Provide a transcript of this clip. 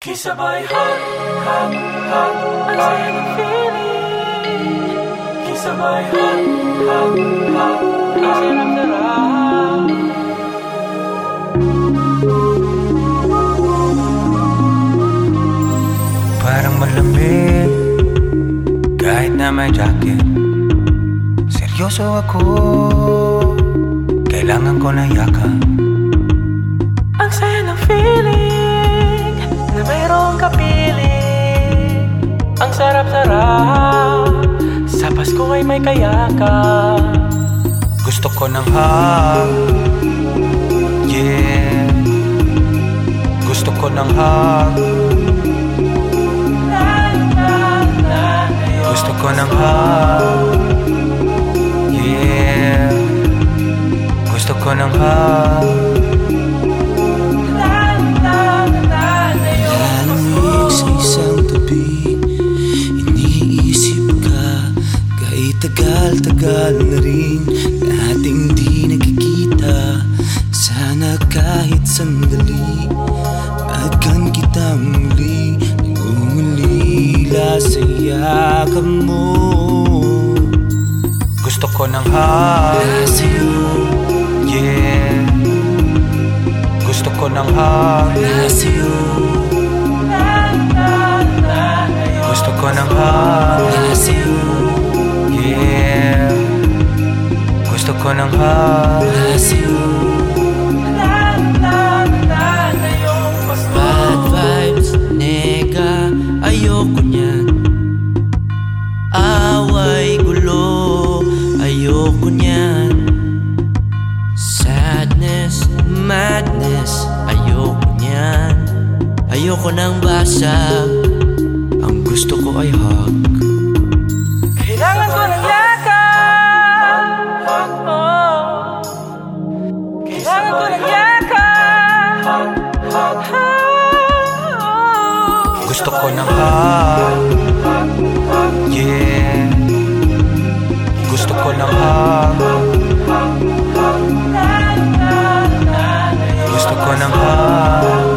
Kisabay hug, hug, hug, ang saya ng feeling. Kisabay hug, hug, hug, ang saya ng sarap. Parang malamig kahit na may jacket. Seryoso ako, kailangan ko na yakap. Ang saya ng feeling na mayroong kapiling. Ang sarap-sarap sa Pasko ay may kayakap. Gusto ko ng hug, yeah. Gusto ko ng hug. Gusto ko ng hug, yeah. Gusto ko ng hug. Lalamig sa isang tabi, iniisip ka. Kahit tagal-tagal na rin nating di nakikita. Sana kahit sandali agad kitang muli umulila sa yakap mo. Gusto ko ng hug, yeah. Gusto ko ng hug, gusto ko ng hug, yeah. Gusto ko ng hug. Bad vibes, nega, ayoko niyan. Away, gulo, ayoko niyan. Sadness, madness, ayoko niyan. Ayoko ng basag, ang gusto ko ay hug. Kailangan ko ng yakap, oh. Kailangan ko ng yakap, Gusto ko ng hug, yeah. Gusto ko ng hug. Gusto ko ng hug.